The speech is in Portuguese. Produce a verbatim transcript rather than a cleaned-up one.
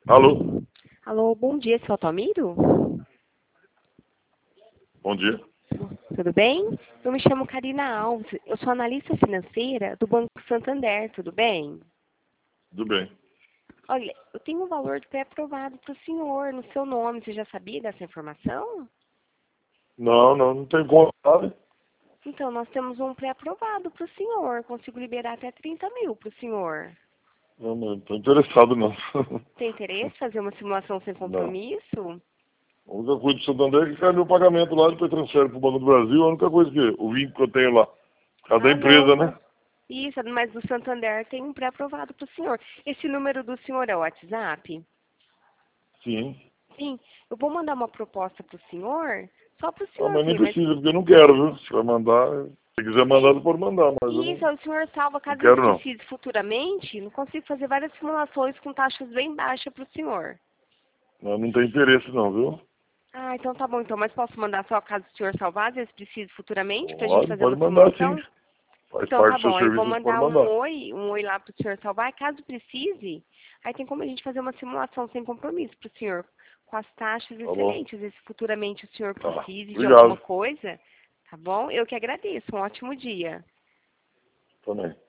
Alô? Alô, bom dia, seu Altamiro? Bom dia. Tudo bem? Eu me chamo Karina Alves, eu sou analista financeira do Banco Santander, tudo bem? Tudo bem. Olha, eu tenho um valor de pré-aprovado para o senhor, no seu nome, você já sabia dessa informação? Não, não, não tem como, sabe? Então, nós temos um pré-aprovado para o senhor, consigo liberar até trinta mil para o senhor. Não, não estou interessado, não. Tem interesse em fazer uma simulação sem Não. compromisso? A única coisa do Santander é que cai meu pagamento lá, depois transfere para o Banco do Brasil, a única coisa que o vínculo que eu tenho lá. Cada Ah, empresa, não, mas... né? Isso, mas do Santander tem um pré-aprovado para o senhor. Esse número do senhor é o WhatsApp? Sim. Sim, eu vou mandar uma proposta para o senhor, só para o Ah, senhor mas nem ver, mas precisa, porque eu não quero, viu? Se vai mandar, se quiser mandar, você pode mandar, mas eu isso, não, o senhor salva não caso ele quero, não. precise futuramente, não consigo fazer várias simulações com taxas bem baixas para o senhor. Não, não tem interesse, não, viu? Ah, então tá bom, então, mas posso mandar só caso o senhor salvar, às vezes precise futuramente, para a gente Pode, fazer uma pode mandar, sim. simulação? Faz Então tá parte do seu bom, eu vou serviço, você pode mandar mandar. um oi, um oi lá para o senhor salvar, e caso precise, aí tem como a gente fazer uma simulação sem compromisso para o senhor, com as taxas Tá bom? excelentes, se futuramente o senhor Tá. precise de alguma Obrigado. coisa, tá bom? Eu que agradeço, um ótimo dia. Também.